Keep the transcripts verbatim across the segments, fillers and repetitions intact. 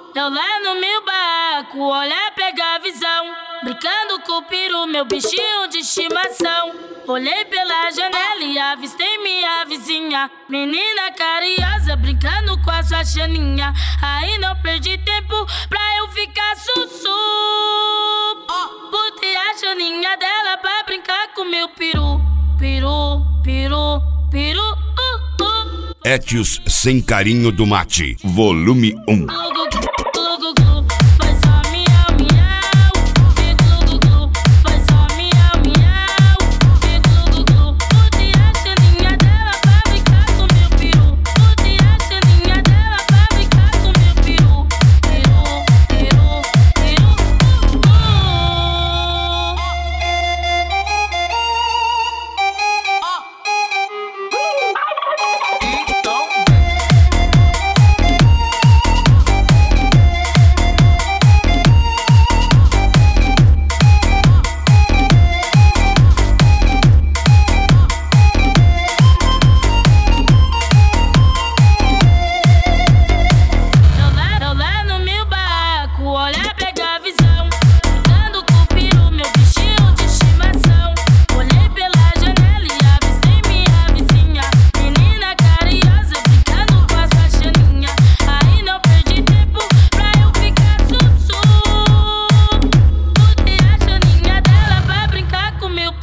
Eu lá no meu barraco, olhar, pegar a visão, brincando com o peru, meu bichinho de estimação. Olhei pela janela e avistei minha vizinha, menina carinhosa, brincando com a sua chaninha. Aí não perdi tempo pra eu ficar sussu. Botei a chaninha dela pra brincar com meu peru. Peru, peru, peru, uh, uh. Etios Sem Carinho do Mate, volume um.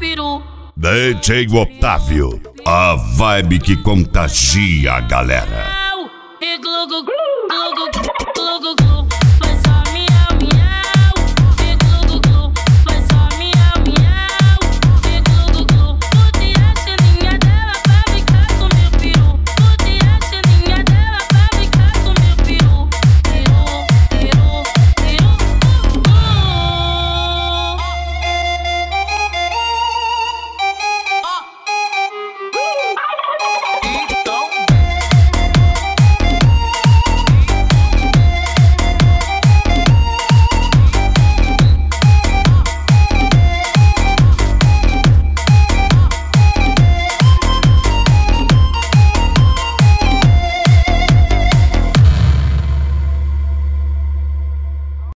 D J Otávio, a vibe que contagia a galera.